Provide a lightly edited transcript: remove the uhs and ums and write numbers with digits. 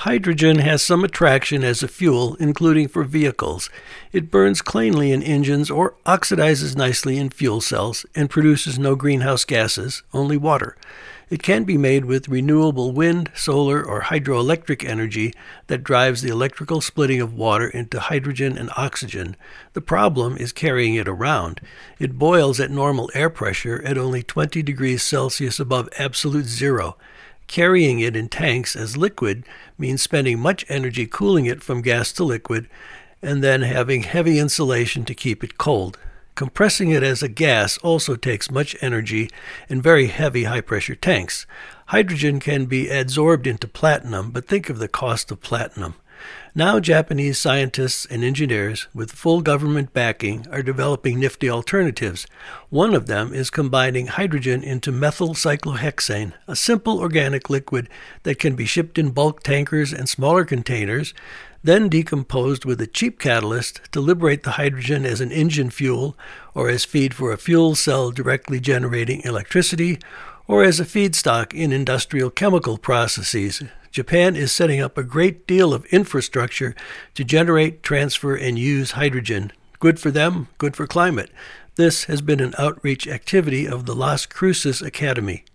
Hydrogen has some attraction as a fuel, including for vehicles. It burns cleanly in engines or oxidizes nicely in fuel cells and produces no greenhouse gases, only water. It can be made with renewable wind, solar, or hydroelectric energy that drives the electrical splitting of water into hydrogen and oxygen. The problem is carrying it around. It boils at normal air pressure at only 20 degrees Celsius above absolute zero. Carrying it in tanks as liquid means spending much energy cooling it from gas to liquid and then having heavy insulation to keep it cold. Compressing it as a gas also takes much energy in very heavy high-pressure tanks. Hydrogen can be adsorbed into platinum, but think of the cost of platinum. Now Japanese scientists and engineers with full government backing are developing nifty alternatives. One of them is combining hydrogen into methyl cyclohexane, a simple organic liquid that can be shipped in bulk tankers and smaller containers, then decomposed with a cheap catalyst to liberate the hydrogen as an engine fuel or as feed for a fuel cell directly generating electricity or as a feedstock in industrial chemical processes. Japan is setting up a great deal of infrastructure to generate, transfer, and use hydrogen. Good for them, good for climate. This has been an outreach activity of the Las Cruces Academy.